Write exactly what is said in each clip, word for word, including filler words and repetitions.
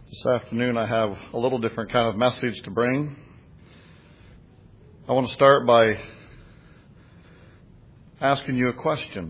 This afternoon I have a little different kind of message to bring. I want to start by asking you a question.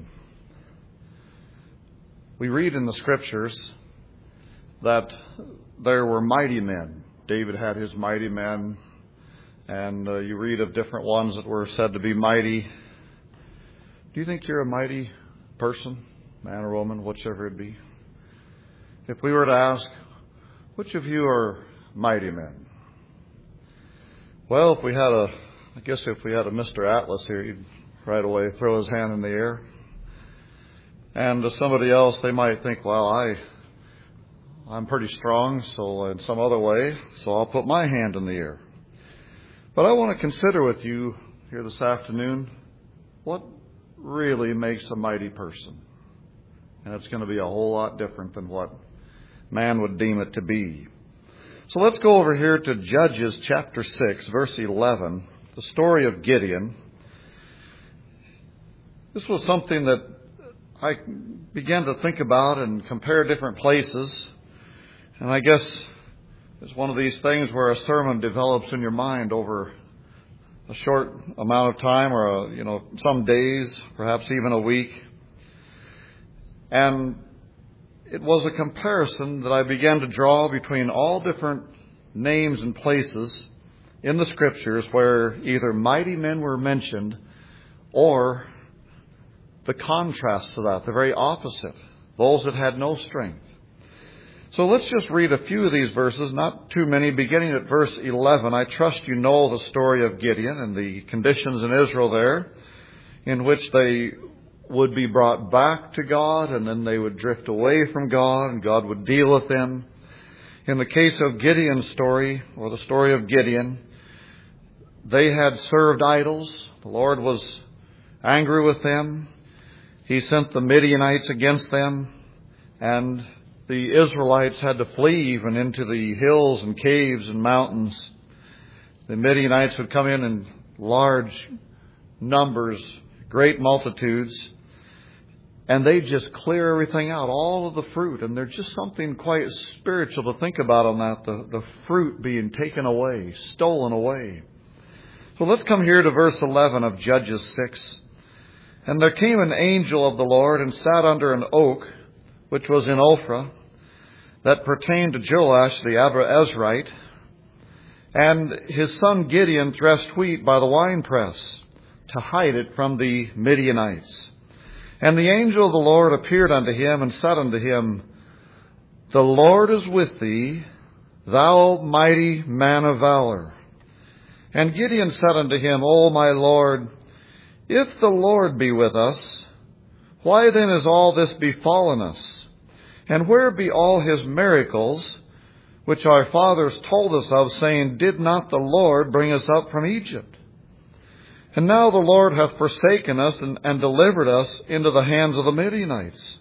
We read in the Scriptures that there were mighty men. David had his mighty men, and uh, you read of different ones that were said to be mighty. Do you think you're a mighty person, man or woman, whichever it be? If we were to ask, which of you are mighty men? Well, if we had a, I guess if we had a Mister Atlas here, he'd right away throw his hand in the air. And to somebody else, they might think, well, I, I'm pretty strong, so in some other way, so I'll put my hand in the air. But I want to consider with you here this afternoon, what really makes a mighty person? And it's going to be a whole lot different than what man would deem it to be. So let's go over here to Judges chapter six, verse eleven, the story of Gideon. This was something that I began to think about and compare different places. And I guess it's one of these things where a sermon develops in your mind over a short amount of time, or a, you know, some days, perhaps even a week. And it was a comparison that I began to draw between all different names and places in the Scriptures where either mighty men were mentioned or the contrast to that, the very opposite, those that had no strength. So let's just read a few of these verses, not too many, beginning at verse eleven. I trust you know the story of Gideon and the conditions in Israel there, in which they would be brought back to God, and then they would drift away from God, and God would deal with them. In the case of Gideon's story, or the story of Gideon, they had served idols. The Lord was angry with them. He sent the Midianites against them, and the Israelites had to flee even into the hills and caves and mountains. The Midianites would come in in large numbers, great multitudes, and they just clear everything out, all of the fruit. And there's just something quite spiritual to think about on that, the, the fruit being taken away, stolen away. So let's come here to verse eleven of Judges six. And there came an angel of the Lord and sat under an oak, which was in Ophrah, that pertained to Joash the Abiezrite. And his son Gideon threshed wheat by the winepress to hide it from the Midianites. And the angel of the Lord appeared unto him and said unto him, The Lord is with thee, thou mighty man of valor. And Gideon said unto him, O my Lord, if the Lord be with us, why then is all this befallen us? And where be all his miracles, which our fathers told us of, saying, Did not the Lord bring us up from Egypt? And now the Lord hath forsaken us and, and delivered us into the hands of the Midianites.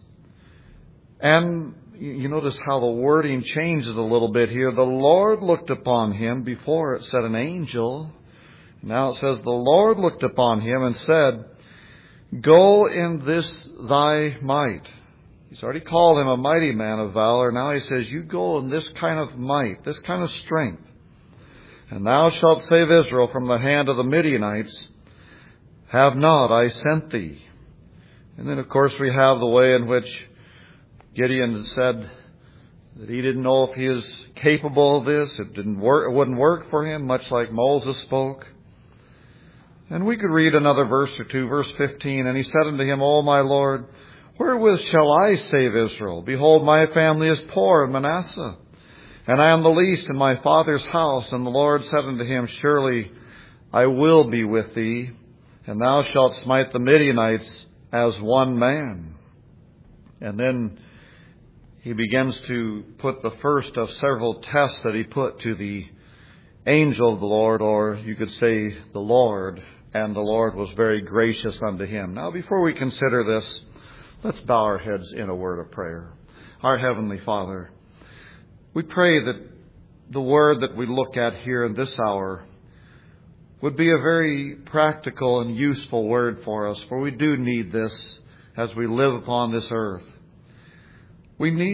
And you notice how the wording changes a little bit here. The Lord looked upon him. Before it said an angel. Now it says the Lord looked upon him and said, Go in this thy might. He's already called him a mighty man of valor. Now he says, you go in this kind of might, this kind of strength. And thou shalt save Israel from the hand of the Midianites. Have not I sent thee? And then, of course, we have the way in which Gideon said that he didn't know if he was capable of this. It didn't work. It wouldn't work for him, much like Moses spoke. And we could read another verse or two, verse fifteen. And he said unto him, O my Lord, wherewith shall I save Israel? Behold, my family is poor in Manasseh, and I am the least in my father's house. And the Lord said unto him, Surely I will be with thee, and thou shalt smite the Midianites as one man. And then he begins to put the first of several tests that he put to the angel of the Lord, or you could say the Lord. And the Lord was very gracious unto him. Now, before we consider this, let's bow our heads in a word of prayer. Our Heavenly Father, we pray that the word that we look at here in this hour would be a very practical and useful word for us, for we do need this as we live upon this earth. We need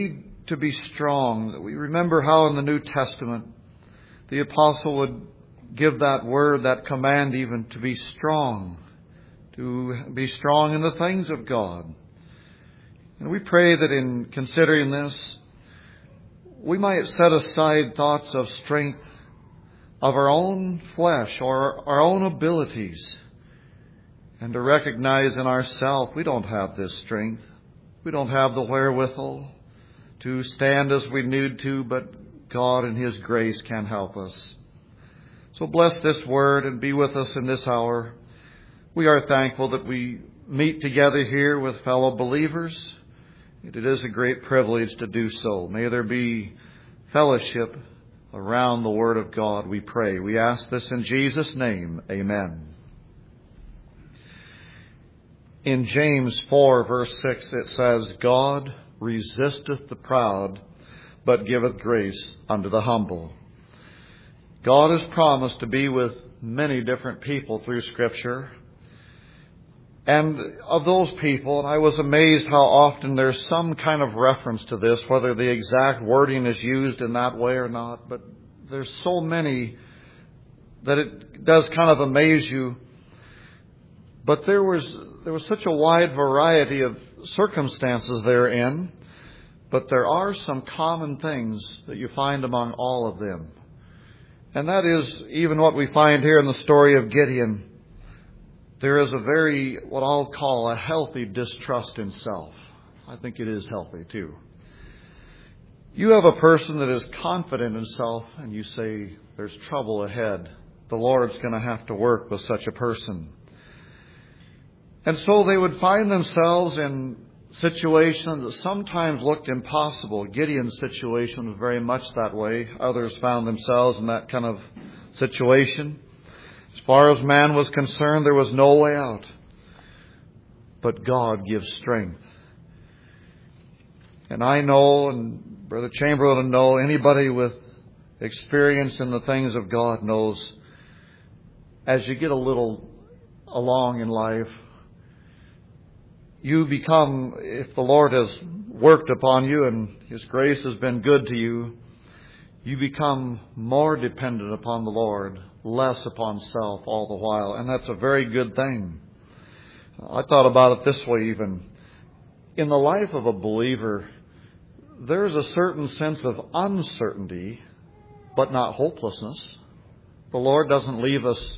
to be strong. We remember how in the New Testament the apostle would give that word, that command even, to be strong, to be strong in the things of God. And we pray that in considering this, we might set aside thoughts of strength of our own flesh or our own abilities, and to recognize in ourselves we don't have this strength. We don't have the wherewithal to stand as we need to, but God in His grace can help us. So bless this word and be with us in this hour. We are thankful that we meet together here with fellow believers. It is a great privilege to do so. May there be fellowship around the Word of God, we pray. We ask this in Jesus' name. Amen. In James four, verse six, it says, God resisteth the proud, but giveth grace unto the humble. God has promised to be with many different people through Scripture. And of those people, and I was amazed how often there's some kind of reference to this, whether the exact wording is used in that way or not, but there's so many that it does kind of amaze you. But there was there was such a wide variety of circumstances therein, but there are some common things that you find among all of them. And that is even what we find here in the story of Gideon. There is a very, what I'll call a healthy distrust in self. I think it is healthy too. You have a person that is confident in self and you say, there's trouble ahead. The Lord's going to have to work with such a person. And so they would find themselves in situations that sometimes looked impossible. Gideon's situation was very much that way. Others found themselves in that kind of situation. As far as man was concerned, there was no way out. But God gives strength. And I know, and Brother Chamberlain know, anybody with experience in the things of God knows, as you get a little along in life, you become, if the Lord has worked upon you and His grace has been good to you, you become more dependent upon the Lord, less upon self all the while. And that's a very good thing. I thought about it this way even. In the life of a believer, there's a certain sense of uncertainty, but not hopelessness. The Lord doesn't leave us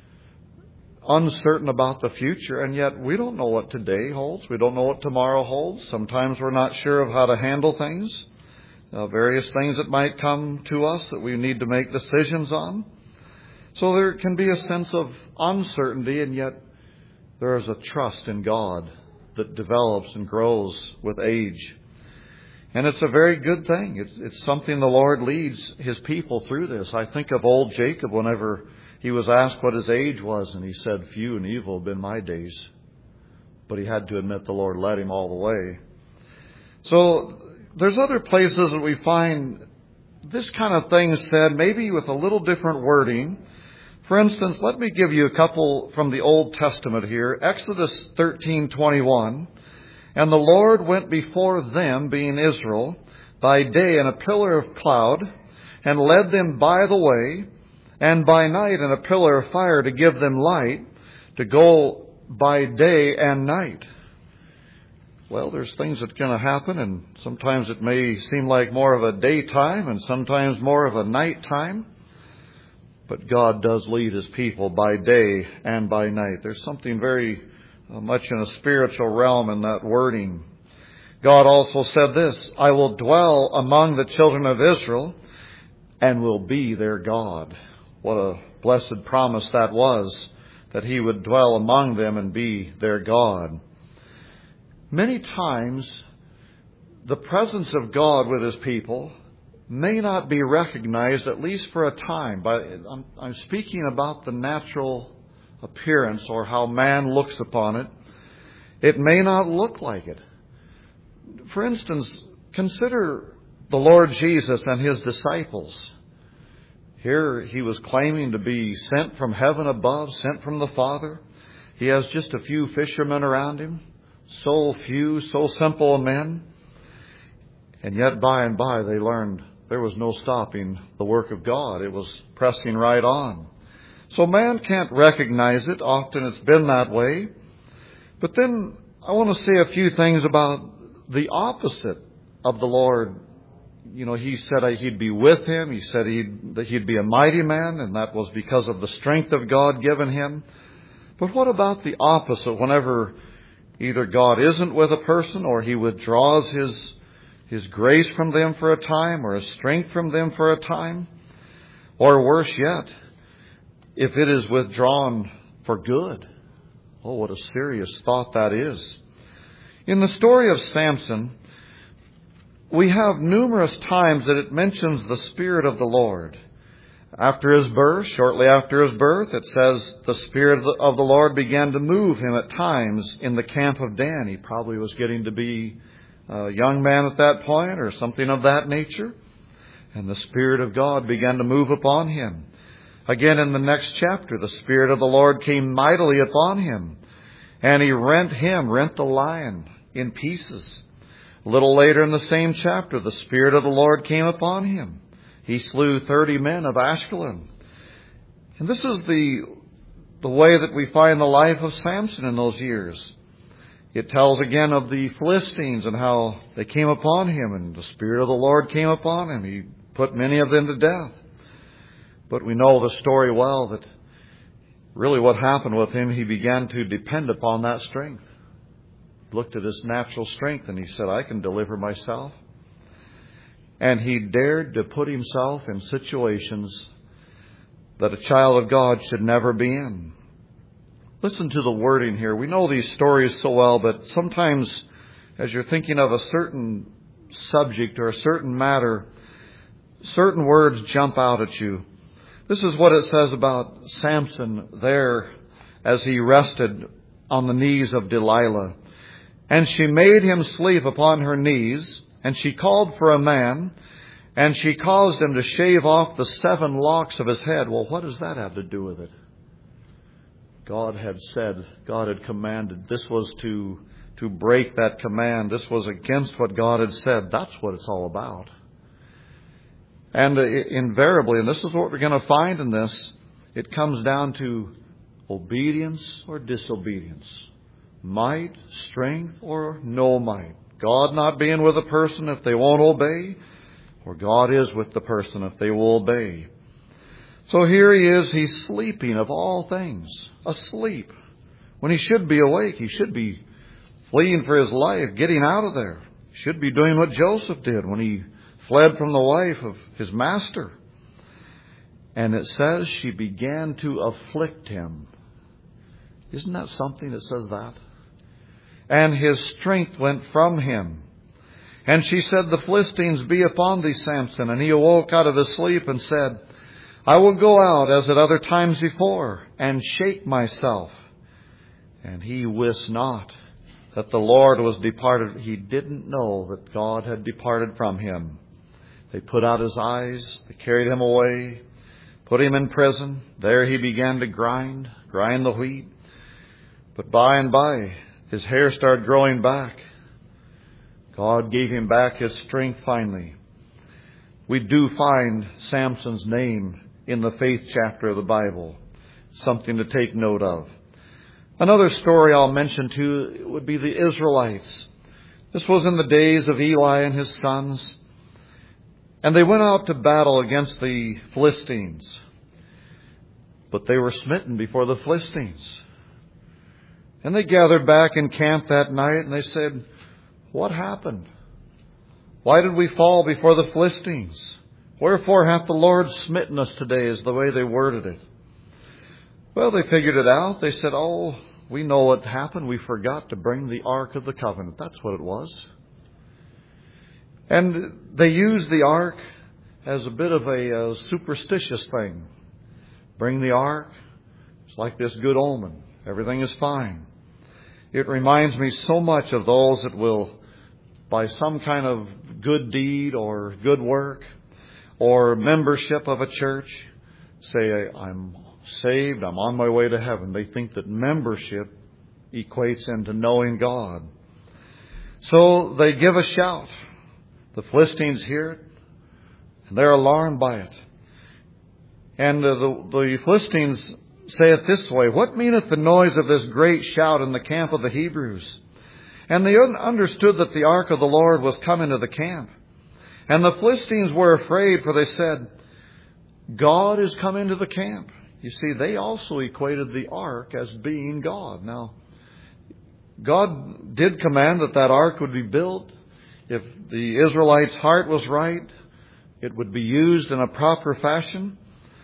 uncertain about the future, and yet we don't know what today holds. We don't know what tomorrow holds. Sometimes we're not sure of how to handle things. Uh, various things that might come to us that we need to make decisions on. So there can be a sense of uncertainty, and yet there is a trust in God that develops and grows with age. And it's a very good thing. It's, it's something the Lord leads His people through this. I think of old Jacob whenever he was asked what his age was, and he said, few and evil have been my days. But he had to admit the Lord led him all the way. So there's other places that we find this kind of thing said, maybe with a little different wording. For instance, let me give you a couple from the Old Testament here. Exodus thirteen twenty-one. And the Lord went before them, being Israel, by day in a pillar of cloud, and led them by the way, and by night in a pillar of fire to give them light, to go by day and night. Well, there's things that are going to happen, and sometimes it may seem like more of a daytime and sometimes more of a nighttime. But God does lead His people by day and by night. There's something very uh, much in a spiritual realm in that wording. God also said this, I will dwell among the children of Israel and will be their God. What a blessed promise that was, that He would dwell among them and be their God. Many times, the presence of God with His people may not be recognized, at least for a time. But I'm, I'm speaking about the natural appearance or how man looks upon it. It may not look like it. For instance, consider the Lord Jesus and His disciples. Here He was claiming to be sent from heaven above, sent from the Father. He has just a few fishermen around Him. So few, so simple men. And yet by and by they learned there was no stopping the work of God. It was pressing right on. So man can't recognize it. Often it's been that way. But then I want to say a few things about the opposite of the Lord. You know, He said He'd be with him. He said he'd, that He'd be a mighty man, and that was because of the strength of God given him. But what about the opposite? Whenever either God isn't with a person, or He withdraws His His grace from them for a time, or His strength from them for a time, or worse yet, if it is withdrawn for good. Oh, what a serious thought that is. In the story of Samson, we have numerous times that it mentions the Spirit of the Lord. After his birth, shortly after his birth, it says the Spirit of the Lord began to move him at times in the camp of Dan. He probably was getting to be a young man at that point or something of that nature. And the Spirit of God began to move upon him. Again, in the next chapter, the Spirit of the Lord came mightily upon him, and He rent him, rent the lion in pieces. A little later in the same chapter, the Spirit of the Lord came upon him. He slew thirty men of Ashkelon. And this is the, the way that we find the life of Samson in those years. It tells again of the Philistines and how they came upon him, and the Spirit of the Lord came upon him. He put many of them to death. But we know the story well, that really what happened with him, he began to depend upon that strength. Looked at his natural strength and he said, I can deliver myself. And he dared to put himself in situations that a child of God should never be in. Listen to the wording here. We know these stories so well, but sometimes as you're thinking of a certain subject or a certain matter, certain words jump out at you. This is what it says about Samson there as he rested on the knees of Delilah. And she made him sleep upon her knees, and she called for a man, and she caused him to shave off the seven locks of his head. Well, what does that have to do with it? God had said, God had commanded. This was to, to break that command. This was against what God had said. That's what it's all about. And invariably, and this is what we're going to find in this, it comes down to obedience or disobedience. Might, strength, or no might. God not being with a person if they won't obey, or God is with the person if they will obey. So here he is, he's sleeping of all things, asleep. When he should be awake, he should be fleeing for his life, getting out of there. He should be doing what Joseph did when he fled from the wife of his master. And it says she began to afflict him. Isn't that something that says that? And his strength went from him. And she said, the Philistines be upon thee, Samson. And he awoke out of his sleep and said, I will go out as at other times before and shake myself. And he wist not that the Lord was departed. He didn't know that God had departed from him. They put out his eyes. They carried him away, put him in prison. There he began to grind, grind the wheat. But by and by, his hair started growing back. God gave him back his strength finally. We do find Samson's name in the faith chapter of the Bible. Something to take note of. Another story I'll mention too would be the Israelites. This was in the days of Eli and his sons. And they went out to battle against the Philistines. But they were smitten before the Philistines. And they gathered back in camp that night and they said, what happened? Why did we fall before the Philistines? Wherefore hath the Lord smitten us today, is the way they worded it. Well, they figured it out. They said, oh, we know what happened. We forgot to bring the Ark of the Covenant. That's what it was. And they used the Ark as a bit of a, a superstitious thing. Bring the Ark. It's like this good omen. Everything is fine. It reminds me so much of those that will, by some kind of good deed or good work or membership of a church, say, I'm saved, I'm on my way to heaven. They think that membership equates into knowing God. So they give a shout. The Philistines hear it, and they're alarmed by it. And uh, the, the Philistines say it this way, "What meaneth the noise of this great shout in the camp of the Hebrews?" And they un- understood that the ark of the Lord was come into the camp. And the Philistines were afraid, for they said, "God is come into the camp." You see, they also equated the ark as being God. Now, God did command that that ark would be built. If the Israelites' heart was right, it would be used in a proper fashion.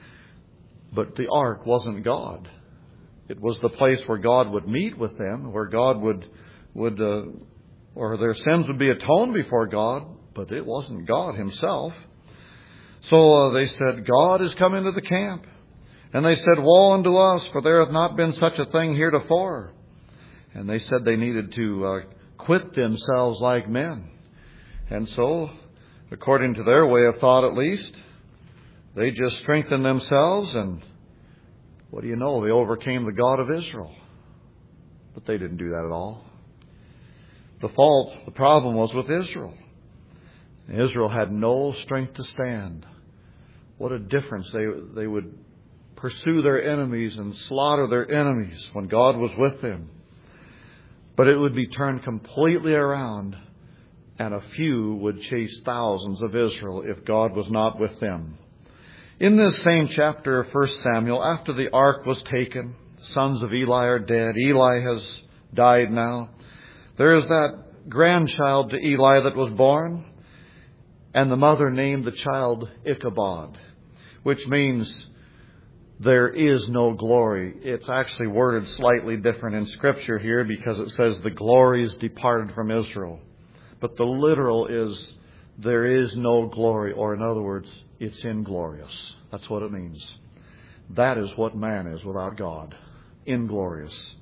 But the ark wasn't God. It was the place where God would meet with them, where God would, would, uh, or their sins would be atoned before God, but it wasn't God Himself. So uh, they said, "God is come into the camp." And they said, "Woe unto us, for there hath not been such a thing heretofore." And they said they needed to uh, quit themselves like men. And so, according to their way of thought at least, they just strengthened themselves, and what do you know? They overcame the God of Israel. But they didn't do that at all. The fault, the problem was with Israel. Israel had no strength to stand. What a difference. They, they would pursue their enemies and slaughter their enemies when God was with them. But it would be turned completely around, and a few would chase thousands of Israel if God was not with them. In this same chapter of First Samuel, after the ark was taken, the sons of Eli are dead. Eli has died now. There is that grandchild to Eli that was born, and the mother named the child Ichabod, which means there is no glory. It's actually worded slightly different in Scripture here because it says the glory is departed from Israel. But the literal is there is no glory, or in other words, it's inglorious. That's what it means. That is what man is without God. Inglorious.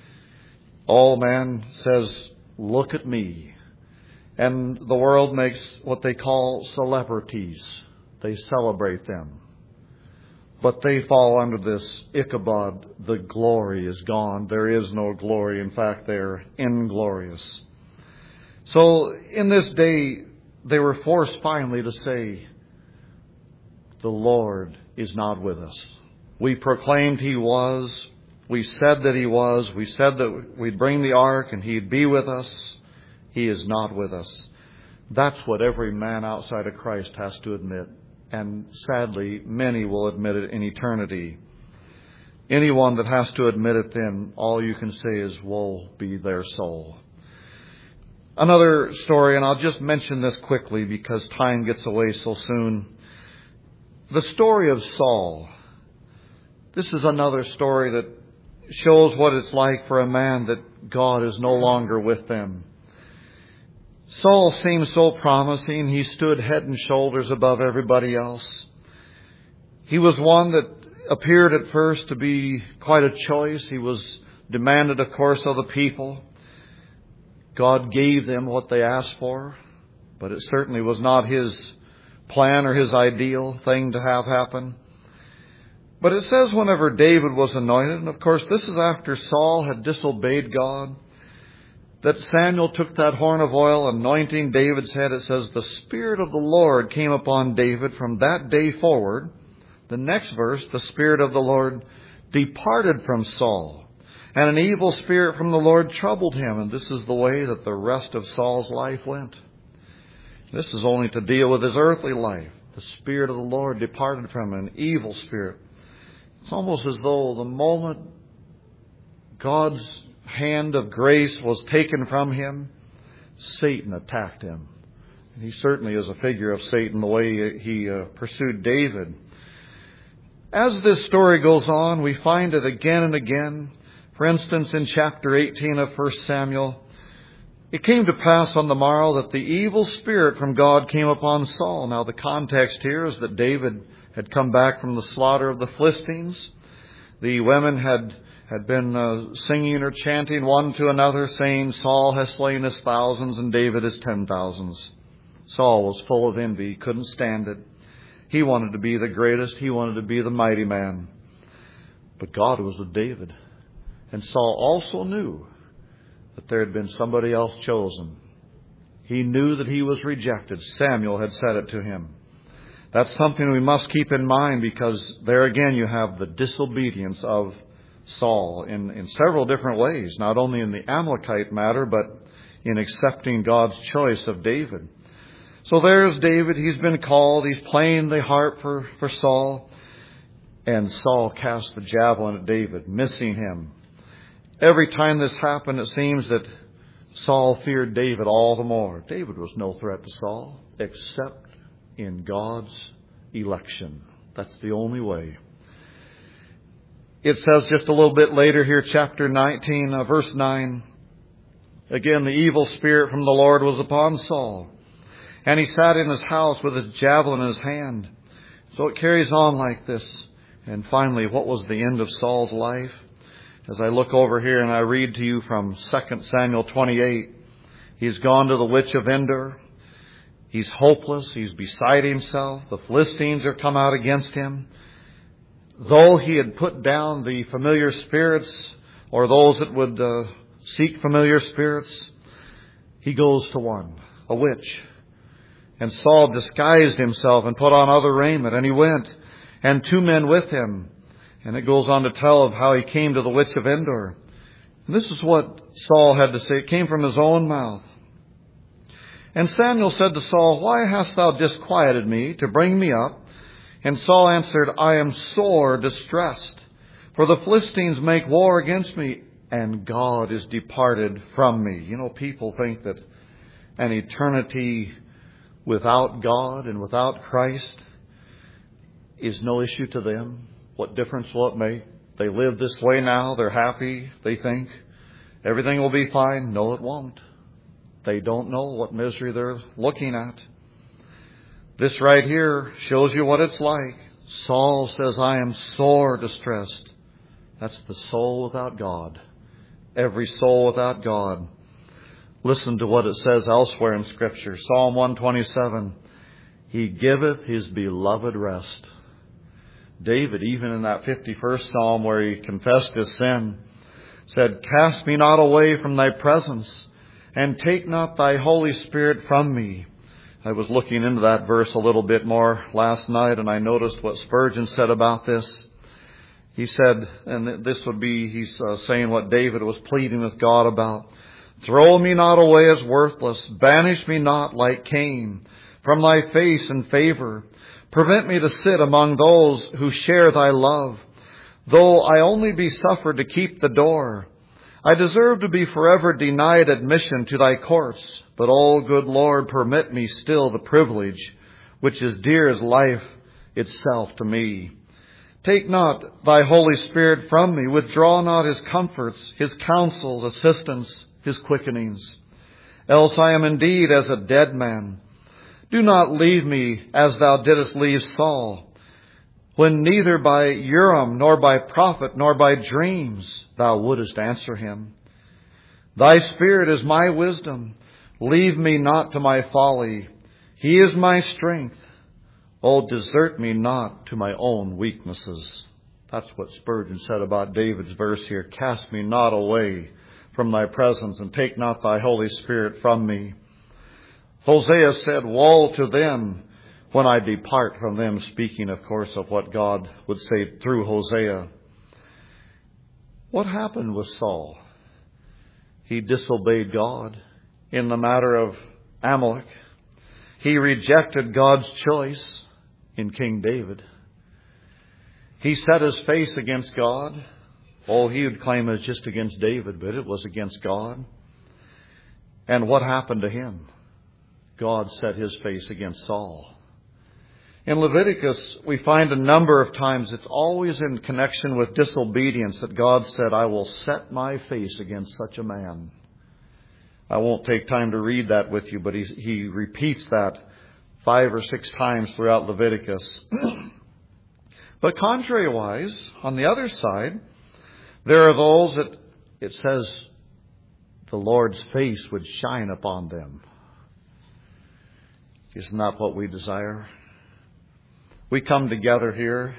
All man says, "Look at me." And the world makes what they call celebrities. They celebrate them. But they fall under this Ichabod. The glory is gone. There is no glory. In fact, they're inglorious. So in this day, they were forced finally to say, "The Lord is not with us." We proclaimed He was. We said that He was. We said that we'd bring the ark and He'd be with us. He is not with us. That's what every man outside of Christ has to admit. And sadly, many will admit it in eternity. Anyone that has to admit it, then all you can say is, "Woe be their soul." Another story, and I'll just mention this quickly because time gets away so soon. The story of Saul. This is another story that shows what it's like for a man that God is no longer with them. Saul seemed so promising. He stood head and shoulders above everybody else. He was one that appeared at first to be quite a choice. He was demanded, of course, of the people. God gave them what they asked for, but it certainly was not His plan or His ideal thing to have happen. But it says whenever David was anointed, and of course this is after Saul had disobeyed God, that Samuel took that horn of oil, anointing David's head. It says, "The Spirit of the Lord came upon David from that day forward." The next verse, "The Spirit of the Lord departed from Saul, and an evil spirit from the Lord troubled him." And this is the way that the rest of Saul's life went. This is only to deal with his earthly life. The Spirit of the Lord departed from him, an evil spirit. It's almost as though the moment God's hand of grace was taken from him, Satan attacked him. And he certainly is a figure of Satan, the way he uh, pursued David. As this story goes on, we find it again and again. For instance, in chapter eighteen of First Samuel, "It came to pass on the morrow that the evil spirit from God came upon Saul." Now the context here is that David had come back from the slaughter of the Philistines. The women had had been uh, singing or chanting one to another, saying, "Saul has slain his thousands and David his ten thousands." Saul was full of envy. He couldn't stand it. He wanted to be the greatest. He wanted to be the mighty man. But God was with David. And Saul also knew that there had been somebody else chosen. He knew that he was rejected. Samuel had said it to him. That's something we must keep in mind, because there again you have the disobedience of Saul in, in several different ways, not only in the Amalekite matter, but in accepting God's choice of David. So there's David. He's been called. He's playing the harp for, for Saul. And Saul cast the javelin at David, missing him. Every time this happened, it seems that Saul feared David all the more. David was no threat to Saul, except in God's election. That's the only way. It says just a little bit later here, chapter nineteen, uh, verse nine. Again, the evil spirit from the Lord was upon Saul, and he sat in his house with his javelin in his hand. So it carries on like this. And finally, what was the end of Saul's life? As I look over here and I read to you from Second Samuel twenty-eight, he's gone to the witch of Endor. He's hopeless. He's beside himself. The Philistines are come out against him. Though he had put down the familiar spirits, or those that would uh, seek familiar spirits, he goes to one, a witch. And Saul disguised himself and put on other raiment, and he went, and two men with him. And it goes on to tell of how he came to the witch of Endor. And this is what Saul had to say. It came from his own mouth. And Samuel said to Saul, "Why hast thou disquieted me to bring me up?" And Saul answered, "I am sore distressed, for the Philistines make war against me, and God is departed from me." You know, people think that an eternity without God and without Christ is no issue to them. What difference will it make? They live this way now. They're happy. They think everything will be fine. No, it won't. They don't know what misery they're looking at. This right here shows you what it's like. Saul says, "I am sore distressed." That's the soul without God. Every soul without God. Listen to what it says elsewhere in Scripture. Psalm one twenty-seven. He giveth his beloved rest. David, even in that fifty-first Psalm where he confessed his sin, said, "Cast me not away from thy presence, and take not thy Holy Spirit from me." I was looking into that verse a little bit more last night, and I noticed what Spurgeon said about this. He said, and this would be, he's uh, saying what David was pleading with God about. "Throw me not away as worthless. Banish me not like Cain from thy face and favor. Prevent me to sit among those who share thy love. Though I only be suffered to keep the door, I deserve to be forever denied admission to thy courts. But, O good Lord, permit me still the privilege, which is dear as life itself to me. Take not thy Holy Spirit from me. Withdraw not his comforts, his counsels, assistance, his quickenings. Else I am indeed as a dead man. Do not leave me as thou didst leave Saul, when neither by Urim, nor by prophet, nor by dreams thou wouldest answer him. Thy Spirit is my wisdom. Leave me not to my folly. He is my strength. Oh, desert me not to my own weaknesses. That's what Spurgeon said about David's verse here. Cast me not away from thy presence, and take not thy Holy Spirit from me. Hosea said, "Woe to them when I depart from them," speaking, of course, of what God would say through Hosea. What happened with Saul? He disobeyed God in the matter of Amalek. He rejected God's choice in King David. He set his face against God. Oh, he would claim it was just against David, but it was against God. And what happened to him? God set his face against Saul. In Leviticus, we find a number of times, it's always in connection with disobedience, that God said, "I will set my face against such a man." I won't take time to read that with you, but he, he repeats that five or six times throughout Leviticus. But contrary-wise, on the other side, there are those that it says the Lord's face would shine upon them. Isn't that what we desire? We come together here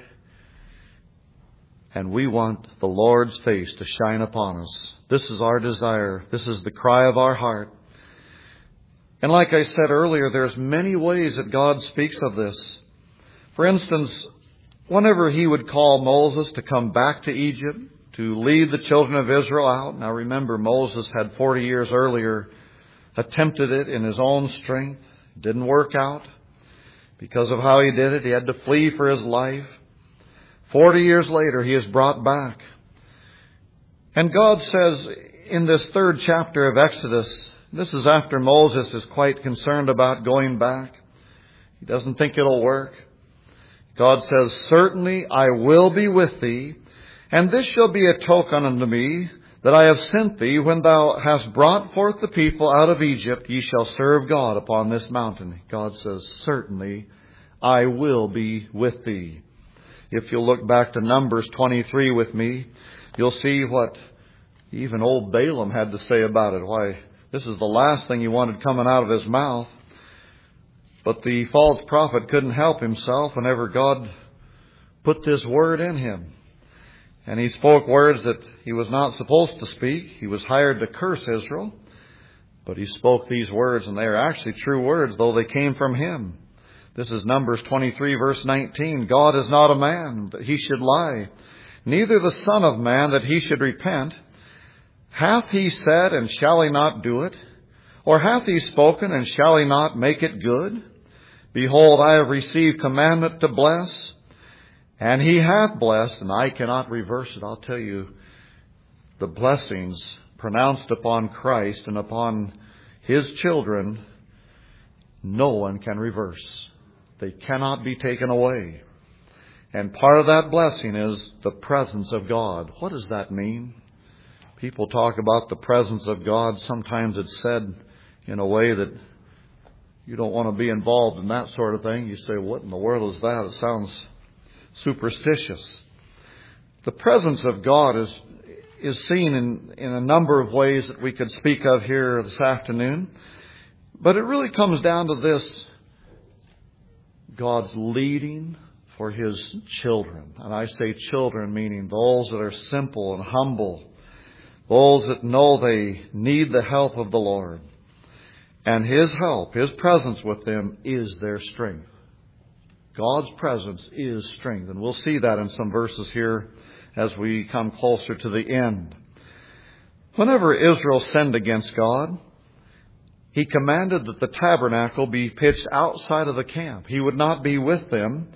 and we want the Lord's face to shine upon us. This is our desire. This is the cry of our heart. And like I said earlier, there's many ways that God speaks of this. For instance, whenever he would call Moses to come back to Egypt, to lead the children of Israel out. Now remember, Moses had forty years earlier attempted it in his own strength. It didn't work out. Because of how he did it, he had to flee for his life. Forty years later, he is brought back. And God says in this third chapter of Exodus, this is after Moses is quite concerned about going back. He doesn't think it'll work. God says, "Certainly I will be with thee, and this shall be a token unto me that I have sent thee. When thou hast brought forth the people out of Egypt, ye shall serve God upon this mountain." God says, "Certainly I will be with thee." If you'll look back to Numbers twenty-three with me, you'll see what even old Balaam had to say about it. Why, this is the last thing he wanted coming out of his mouth. But the false prophet couldn't help himself whenever God put this word in him. And he spoke words that he was not supposed to speak. He was hired to curse Israel. But he spoke these words, and they are actually true words, though they came from him. This is Numbers twenty-three, verse nineteen. "God is not a man that he should lie, neither the Son of Man that he should repent. Hath he said, and shall he not do it? Or hath he spoken, and shall he not make it good? Behold, I have received commandment to bless, and he hath blessed, and I cannot reverse it." I'll tell you, the blessings pronounced upon Christ and upon his children, no one can reverse. They cannot be taken away. And part of that blessing is the presence of God. What does that mean? People talk about the presence of God. Sometimes it's said in a way that you don't want to be involved in that sort of thing. You say, "What in the world is that?" It sounds superstitious. The presence of God is is seen in, in a number of ways that we could speak of here this afternoon. But it really comes down to this: God's leading for his children. And I say children, meaning those that are simple and humble, those that know they need the help of the Lord. And his help, his presence with them is their strength. God's presence is strength. And we'll see that in some verses here as we come closer to the end. Whenever Israel sinned against God, he commanded that the tabernacle be pitched outside of the camp. He would not be with them.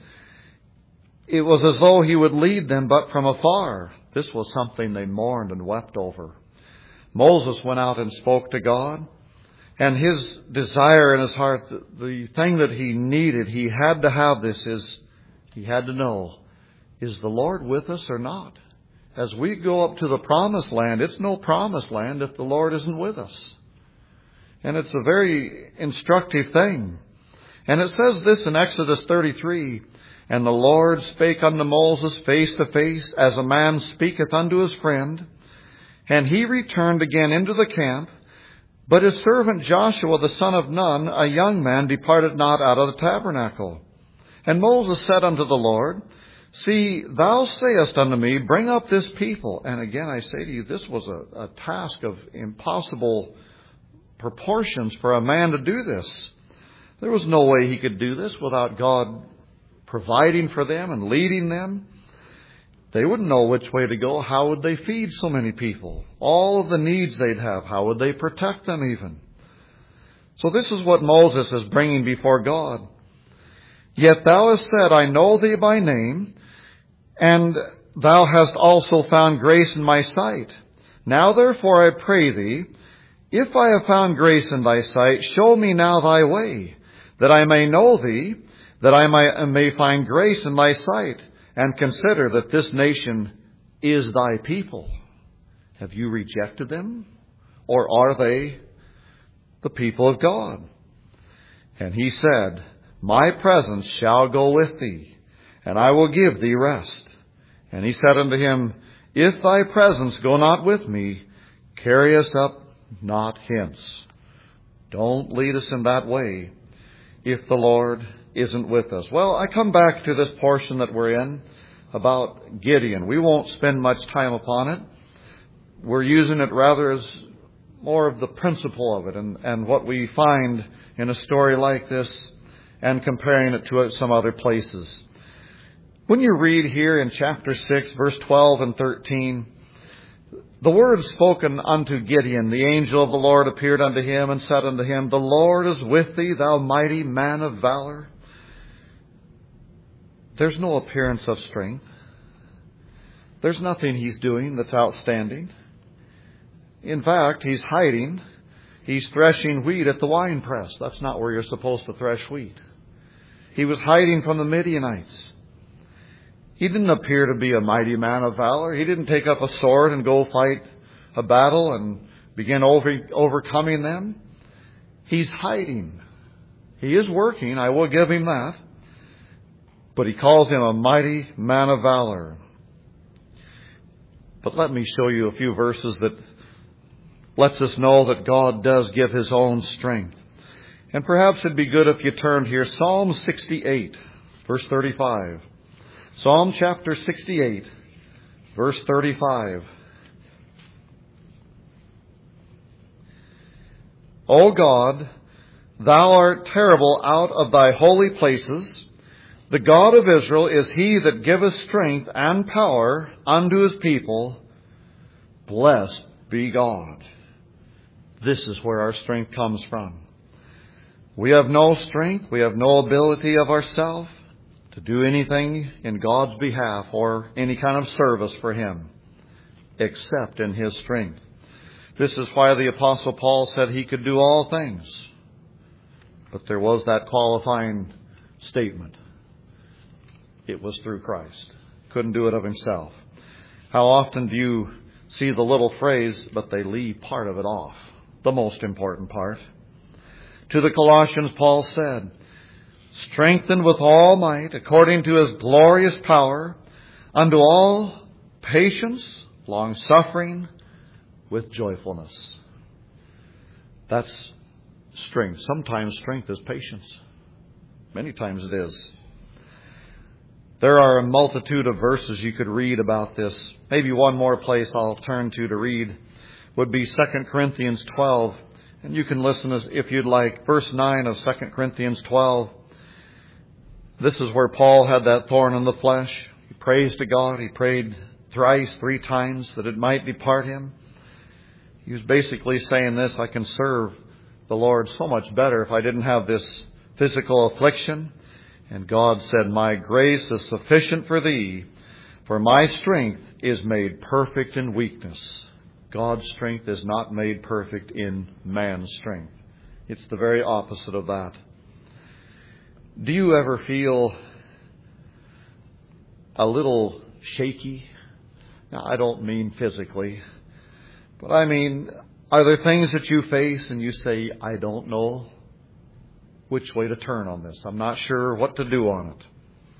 It was as though he would lead them but from afar. This was something they mourned and wept over. Moses went out and spoke to God. And his desire in his heart, the thing that he needed, he had to have this, is he had to know, is the Lord with us or not? As we go up to the promised land, it's no promised land if the Lord isn't with us. And it's a very instructive thing. And it says this in Exodus thirty-three, "And the Lord spake unto Moses face to face, as a man speaketh unto his friend. And he returned again into the camp. But his servant Joshua the son of Nun, a young man, departed not out of the tabernacle. And Moses said unto the Lord, See, thou sayest unto me, bring up this people." And again I say to you, this was a, a task of impossible proportions for a man to do this. There was no way he could do this without God providing for them and leading them. They wouldn't know which way to go. How would they feed so many people? All of the needs they'd have, how would they protect them even? So this is what Moses is bringing before God. "Yet thou hast said, I know thee by name, and thou hast also found grace in my sight. Now therefore I pray thee, if I have found grace in thy sight, show me now thy way, that I may know thee, that I may, may find grace in thy sight, and consider that this nation is thy people." Have you rejected them? Or are they the people of God? And he said, "My presence shall go with thee, and I will give thee rest." And he said unto him, "If thy presence go not with me, carry us up not hence." Don't lead us in that way if the Lord isn't with us. Well, I come back to this portion that we're in about Gideon. We won't spend much time upon it. We're using it rather as more of the principle of it and, and what we find in a story like this and comparing it to some other places. When you read here in chapter six, verse twelve and thirteen, the word spoken unto Gideon, the angel of the Lord appeared unto him and said unto him, The Lord is with thee, thou mighty man of valor. There's no appearance of strength. There's nothing he's doing that's outstanding. In fact, he's hiding. He's threshing wheat at the winepress. That's not where you're supposed to thresh wheat. He was hiding from the Midianites. He didn't appear to be a mighty man of valor. He didn't take up a sword and go fight a battle and begin over, overcoming them. He's hiding. He is working. I will give him that. But he calls him a mighty man of valor. But let me show you a few verses that lets us know that God does give his own strength. And perhaps it'd be good if you turned here. Psalm sixty-eight, verse thirty-five. Psalm chapter sixty-eight, verse thirty-five. O God, thou art terrible out of thy holy places. The God of Israel is he that giveth strength and power unto his people. Blessed be God. This is where our strength comes from. We have no strength. We have no ability of ourselves to do anything in God's behalf or any kind of service for him except in his strength. This is why the Apostle Paul said he could do all things. But there was that qualifying statement. It was through Christ. Couldn't do it of himself. How often do you see the little phrase, but they leave part of it off? The most important part. To the Colossians, Paul said, strengthened with all might, according to his glorious power, unto all patience, long-suffering, with joyfulness. That's strength. Sometimes strength is patience. Many times it is. There are a multitude of verses you could read about this. Maybe one more place I'll turn to to read would be Second Corinthians twelve. And you can listen as if you'd like. Verse nine of Second Corinthians twelve. This is where Paul had that thorn in the flesh. He prays to God. He prayed thrice, three times, that it might depart him. He was basically saying this: I can serve the Lord so much better if I didn't have this physical affliction. And God said, my grace is sufficient for thee, for my strength is made perfect in weakness. God's strength is not made perfect in man's strength. It's the very opposite of that. Do you ever feel a little shaky? Now, I don't mean physically, but I mean, are there things that you face and you say, I don't know which way to turn on this. I'm not sure what to do on it.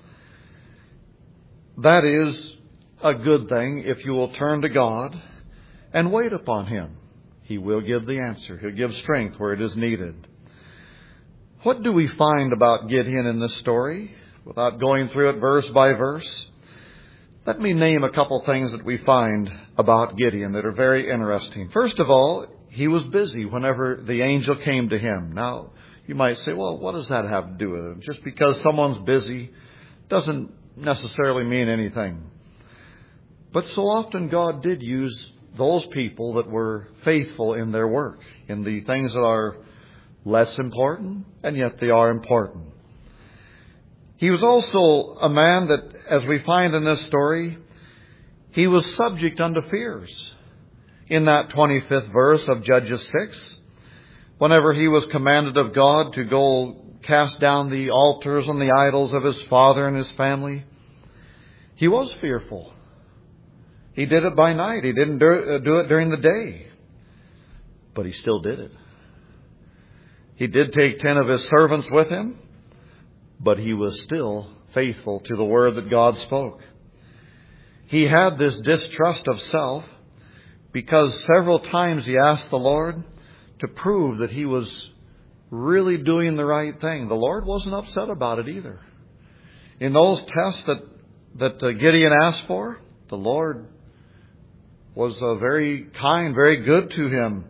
That is a good thing if you will turn to God and wait upon him. He will give the answer. He'll give strength where it is needed. What do we find about Gideon in this story? Without going through it verse by verse, let me name a couple things that we find about Gideon that are very interesting. First of all, he was busy whenever the angel came to him. Now, you might say, well, what does that have to do with it? Just because someone's busy doesn't necessarily mean anything. But so often God did use those people that were faithful in their work, in the things that are less important, and yet they are important. He was also a man that, as we find in this story, he was subject unto fears. In that twenty-fifth verse of Judges six, whenever he was commanded of God to go cast down the altars and the idols of his father and his family, he was fearful. He did it by night. He didn't do it during the day. But he still did it. He did take ten of his servants with him, but he was still faithful to the word that God spoke. He had this distrust of self because several times he asked the Lord to prove that he was really doing the right thing. The Lord wasn't upset about it either. In those tests that, that Gideon asked for, the Lord was uh, very kind, very good to him.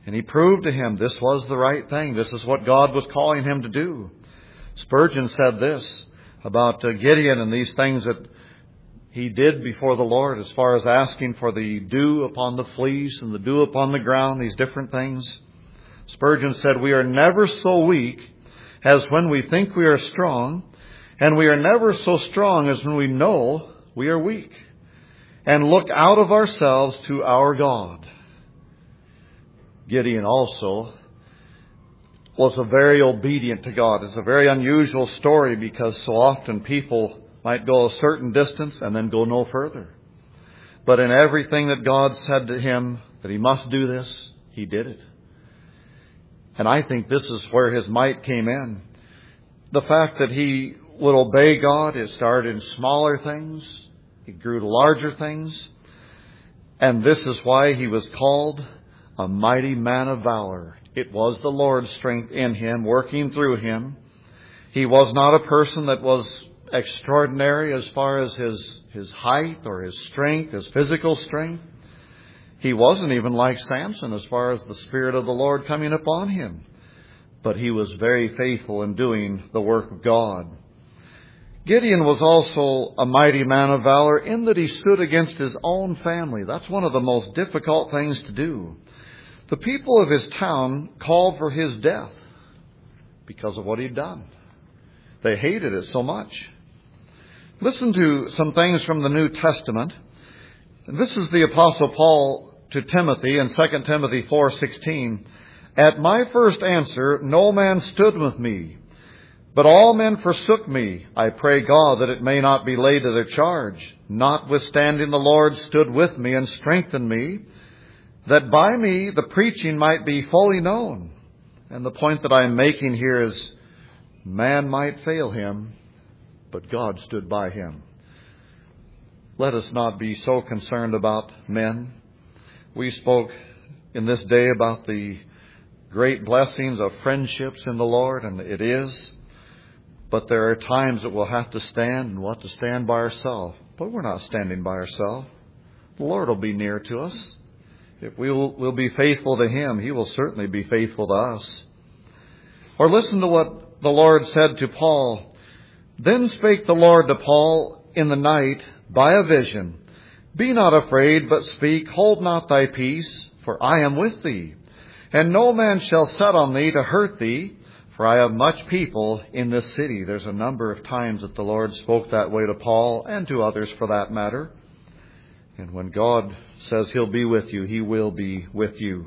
And he proved to him this was the right thing. This is what God was calling him to do. Spurgeon said this about uh, Gideon and these things that he did before the Lord, as far as asking for the dew upon the fleece and the dew upon the ground, these different things. Spurgeon said, "We are never so weak as when we think we are strong, and we are never so strong as when we know we are weak, and look out of ourselves to our God." Gideon also was a very obedient to God. It's a very unusual story because so often people might go a certain distance and then go no further. But in everything that God said to him that he must do this, he did it. And I think this is where his might came in. The fact that he would obey God, it started in smaller things. It grew to larger things. And this is why he was called a mighty man of valor. It was the Lord's strength in him, working through him. He was not a person that was extraordinary as far as his, his height or his strength, his physical strength. He wasn't even like Samson as far as the Spirit of the Lord coming upon him. But he was very faithful in doing the work of God. Gideon was also a mighty man of valor in that he stood against his own family. That's one of the most difficult things to do. The people of his town called for his death because of what he'd done. They hated it so much. Listen to some things from the New Testament. This is the Apostle Paul to Timothy in Second Timothy four sixteen. "At my first answer no man stood with me, but all men forsook me. I pray God that it may not be laid to their charge. Notwithstanding the Lord stood with me and strengthened me, that by me the preaching might be fully known." And the point that I'm making here is, man might fail him, but God stood by him. Let us not be so concerned about men. We spoke in this day about the great blessings of friendships in the Lord, and it is. But there are times that we'll have to stand and we'll have to stand by ourselves. But we're not standing by ourselves. The Lord will be near to us. If we'll, we'll be faithful to Him, He will certainly be faithful to us. Or listen to what the Lord said to Paul. "Then spake the Lord to Paul in the night by a vision. Be not afraid, but speak. Hold not thy peace, for I am with thee. And no man shall set on thee to hurt thee, for I have much people in this city." There's a number of times that the Lord spoke that way to Paul and to others for that matter. And when God says He'll be with you, He will be with you.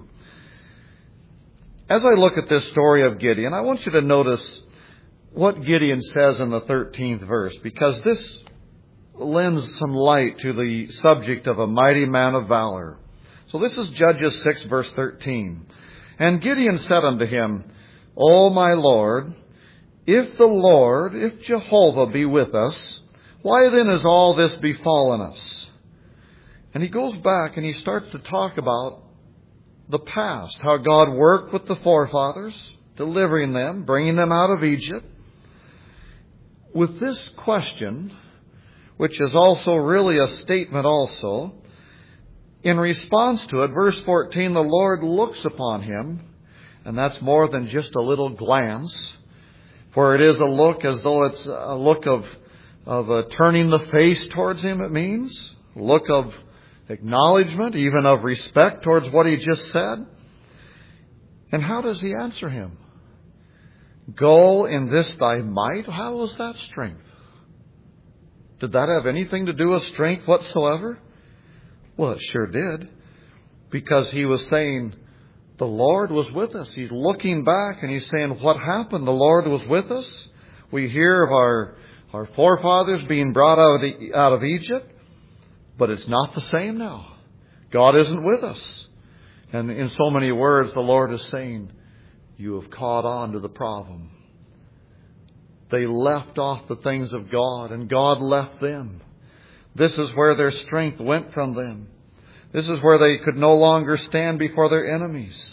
As I look at this story of Gideon, I want you to notice what Gideon says in the thirteenth verse, because this lends some light to the subject of a mighty man of valor. So this is Judges six, verse thirteen. "And Gideon said unto him, O my Lord, if the Lord, if Jehovah be with us, why then is all this befallen us?" And he goes back and he starts to talk about the past, how God worked with the forefathers, delivering them, bringing them out of Egypt. With this question, which is also really a statement also, in response to it, verse fourteen, the Lord looks upon him, and that's more than just a little glance, for it is a look as though it's a look of, of uh, turning the face towards Him, it means. A look of acknowledgement, even of respect towards what He just said. And how does He answer him? "Go in this thy might." How was that strength? Did that have anything to do with strength whatsoever? Well, it sure did. Because he was saying, the Lord was with us. He's looking back and he's saying, what happened? The Lord was with us. We hear of our, our forefathers being brought out of, the, out of Egypt. But it's not the same now. God isn't with us. And in so many words, the Lord is saying, you have caught on to the problem. They left off the things of God, and God left them. This is where their strength went from them. This is where they could no longer stand before their enemies.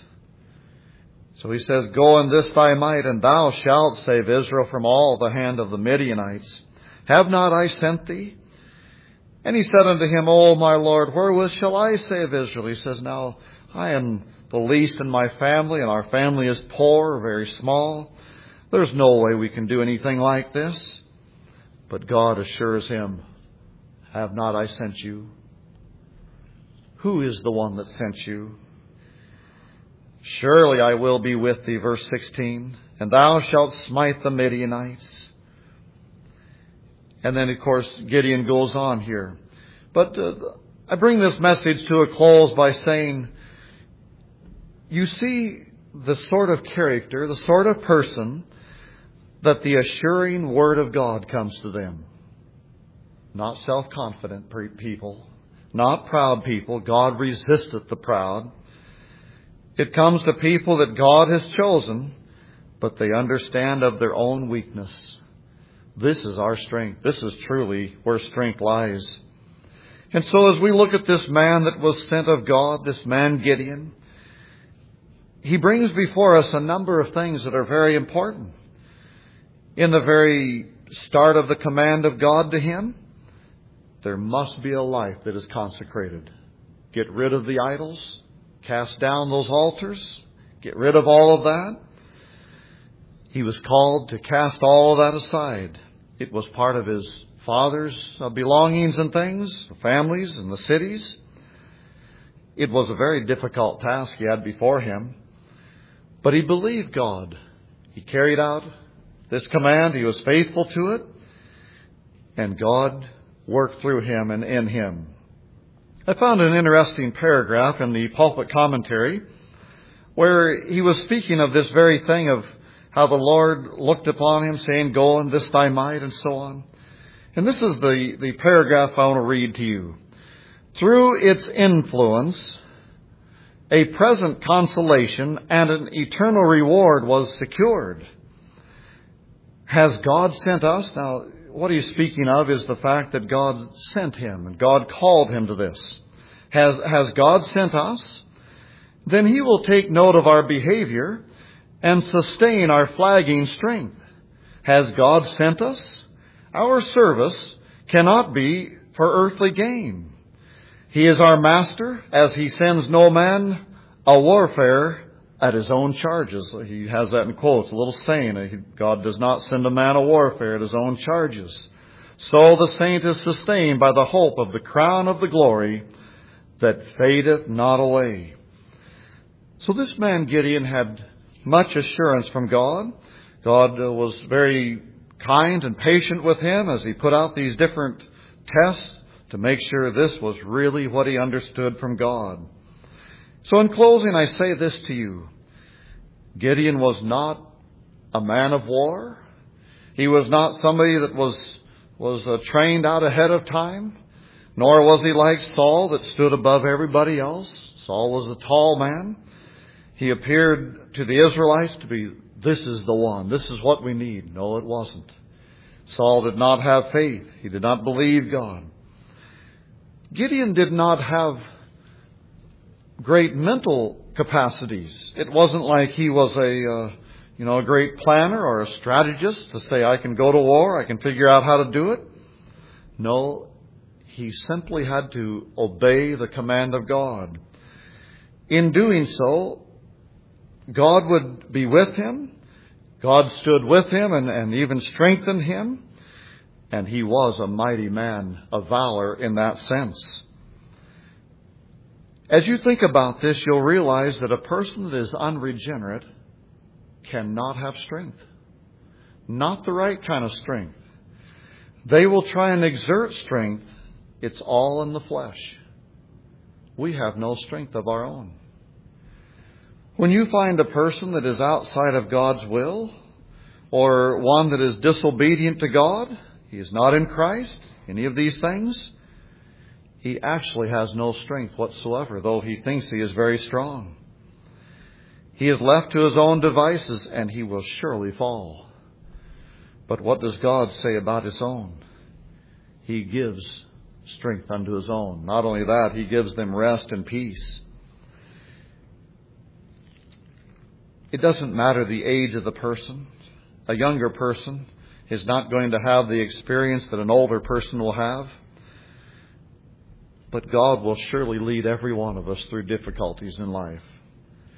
So He says, "Go in this thy might, and thou shalt save Israel from all the hand of the Midianites. Have not I sent thee?" And he said unto him, "O my Lord, wherewith shall I save Israel?" He says, "Now I am the least in my family, and our family is poor, very small. There's no way we can do anything like this. But God assures him, have not I sent you? Who is the one that sent you? Surely I will be with thee, verse sixteen, and thou shalt smite the Midianites. And then, of course, Gideon goes on here. But uh, I bring this message to a close by saying, you see the sort of character, the sort of person that the assuring Word of God comes to them. Not self-confident people, not proud people. God resisteth the proud. It comes to people that God has chosen, but they understand of their own weakness. This is our strength. This is truly where strength lies. And so as we look at this man that was sent of God, this man Gideon, he brings before us a number of things that are very important. In the very start of the command of God to him, there must be a life that is consecrated. Get rid of the idols. Cast down those altars. Get rid of all of that. He was called to cast all of that aside. It was part of his father's belongings and things, the families and the cities. It was a very difficult task he had before him. But he believed God. He carried out this command. He was faithful to it. And God worked through him and in him. I found an interesting paragraph in the pulpit commentary where he was speaking of this very thing of how the Lord looked upon him saying, go and this thy might, and so on. And this is the, the paragraph I want to read to you. Through its influence, a present consolation and an eternal reward was secured. Has God sent us? Now, what he's speaking of is the fact that God sent him and God called him to this. Has, has God sent us? Then he will take note of our behavior and sustain our flagging strength. Has God sent us? Our service cannot be for earthly gain. He is our master, as he sends no man a warfare at his own charges. He has that in quotes, a little saying, God does not send a man a warfare at his own charges. So the saint is sustained by the hope of the crown of the glory that fadeth not away. So this man Gideon had much assurance from God. God was very kind and patient with him as he put out these different tests to make sure this was really what he understood from God. So in closing, I say this to you. Gideon was not a man of war. He was not somebody that was, was uh, trained out ahead of time. Nor was he like Saul that stood above everybody else. Saul was a tall man. He appeared to the Israelites to be, this is the one. This is what we need. No, it wasn't. Saul did not have faith. He did not believe God. Gideon did not have great mental capacities. It wasn't like he was a, uh, you know, a great planner or a strategist to say, I can go to war, I can figure out how to do it. No, he simply had to obey the command of God. In doing so, God would be with him. God stood with him and, and even strengthened him. And he was a mighty man of valor in that sense. As you think about this, you'll realize that a person that is unregenerate cannot have strength. Not the right kind of strength. They will try and exert strength. It's all in the flesh. We have no strength of our own. When you find a person that is outside of God's will, or one that is disobedient to God, he is not in Christ, any of these things, he actually has no strength whatsoever, though he thinks he is very strong. He is left to his own devices, and he will surely fall. But what does God say about his own? He gives strength unto his own. Not only that, he gives them rest and peace. It doesn't matter the age of the person. A younger person is not going to have the experience that an older person will have. But God will surely lead every one of us through difficulties in life.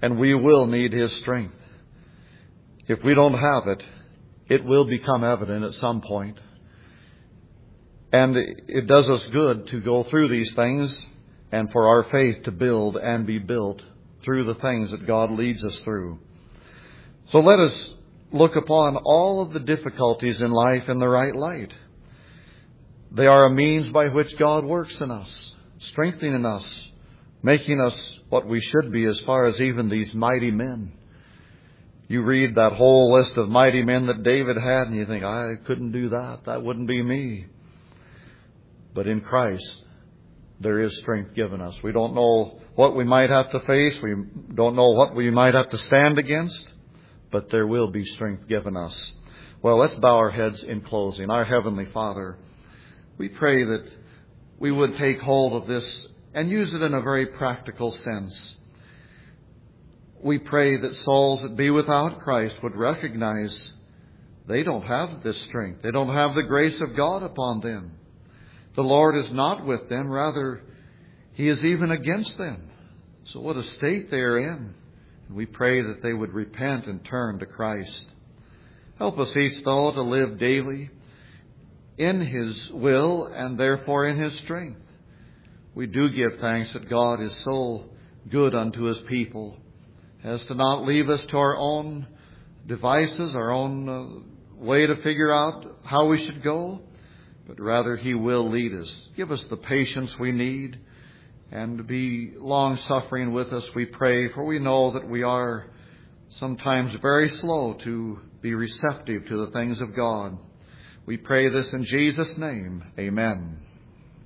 and we will need His strength. If we don't have it, it will become evident at some point. And it does us good to go through these things and for our faith to build and be built through the things that God leads us through. So let us look upon all of the difficulties in life in the right light. They are a means by which God works in us, strengthening us, making us what we should be as far as even these mighty men. You read that whole list of mighty men that David had and you think, I couldn't do that. That wouldn't be me. But in Christ, there is strength given us. We don't know what we might have to face. We don't know what we might have to stand against. But there will be strength given us. Well, let's bow our heads in closing. Our Heavenly Father, we pray that we would take hold of this and use it in a very practical sense. We pray that souls that be without Christ would recognize they don't have this strength. They don't have the grace of God upon them. The Lord is not with them. Rather, He is even against them. So what a state they are in. And we pray that they would repent and turn to Christ. Help us each, though, to live daily in His will and therefore in His strength. We do give thanks that God is so good unto His people as to not leave us to our own devices, our own uh, way to figure out how we should go, but rather He will lead us. Give us the patience we need and to be long-suffering with us, we pray, for we know that we are sometimes very slow to be receptive to the things of God. We pray this in Jesus' name. Amen.